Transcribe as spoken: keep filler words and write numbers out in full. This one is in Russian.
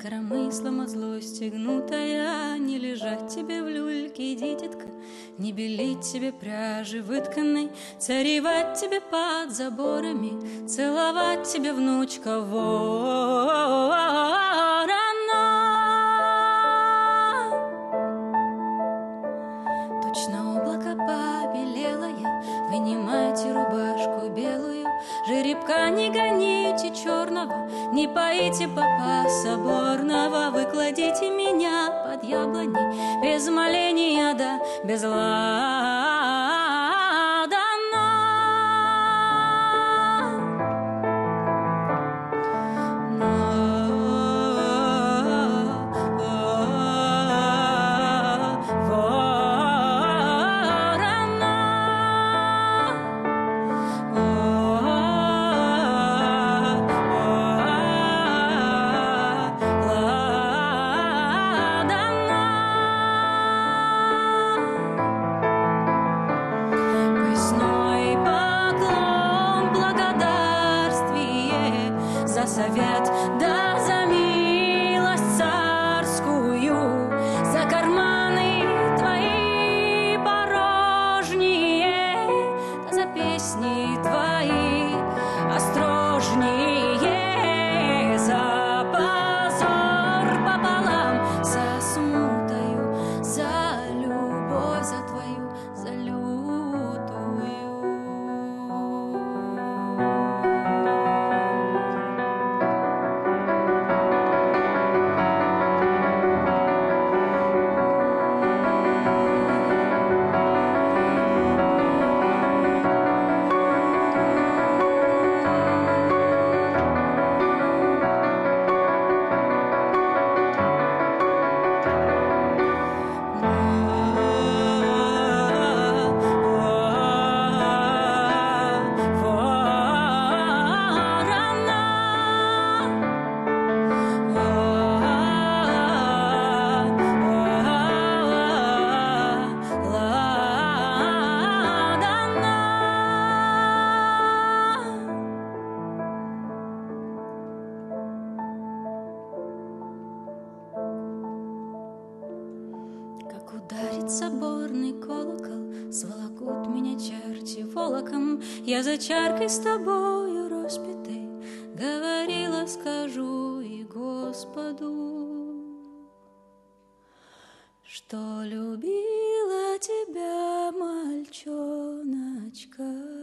коромыслом от злости гнутая, не лежать тебе в люльке, иди, детка, не белить тебе пряжи вытканной, царевать тебе под заборами, целовать тебе, внучка, ворона. Точно облако побелелое, вынимайте рубашку белую, жеребка не гоните черного, не поите попа соборного, выкладите меня под яблоней, без моления да без ладана. Совет, да за милость царскую, за карманы твои порожние, да за песни твои острожнее, за позор пополам, за смутою, за любовь, за твою, за лютую. Ударит соборный колокол, сволокут меня черти волоком. Я за чаркой с тобою распятой говорила, скажу и Господу, что любила тебя, мальчоночка.